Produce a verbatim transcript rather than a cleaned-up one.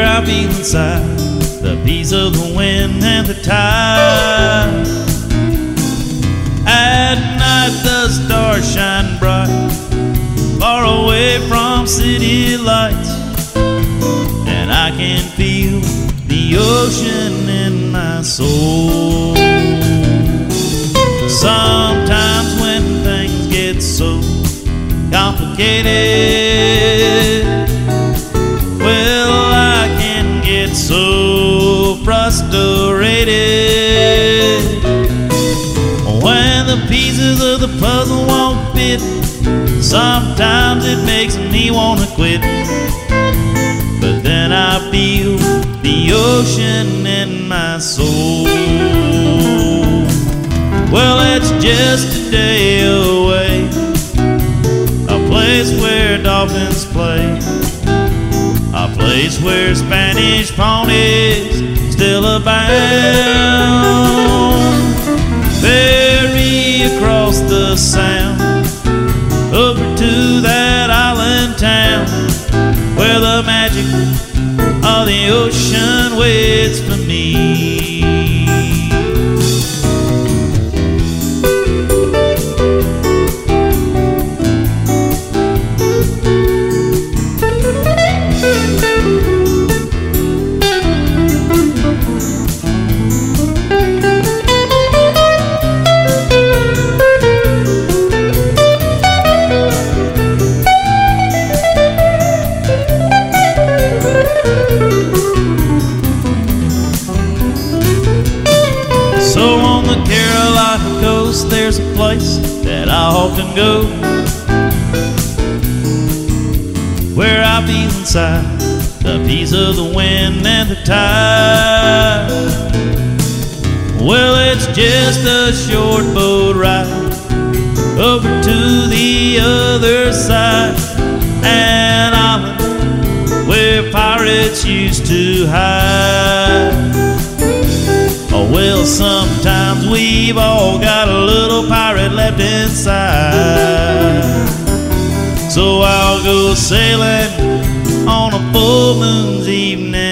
I feel inside, the peace of the wind and the tide. At night the stars shine bright, far away from city lights, and I can feel the ocean in my soul. Sometimes when things get so complicated, well, I can get so frustrated when the pieces of the puzzle won't fit. Sometimes it makes me wanna quit, but then I feel the ocean in my soul. Well, it's just a day away, a place where dolphins play, a place where Spanish ponies still abound. Ferry across the Sound, over to that island town where the magic of the ocean waits for me. So on the Carolina coast, there's a place that I often go, where I feel inside the peace of the wind and the tide. Well, it's just a short boat ride over to the other side, an island where pirates used to hide. Oh, well, sometimes we've all got a little pirate left inside. So I'll go sailing on a full moon's evening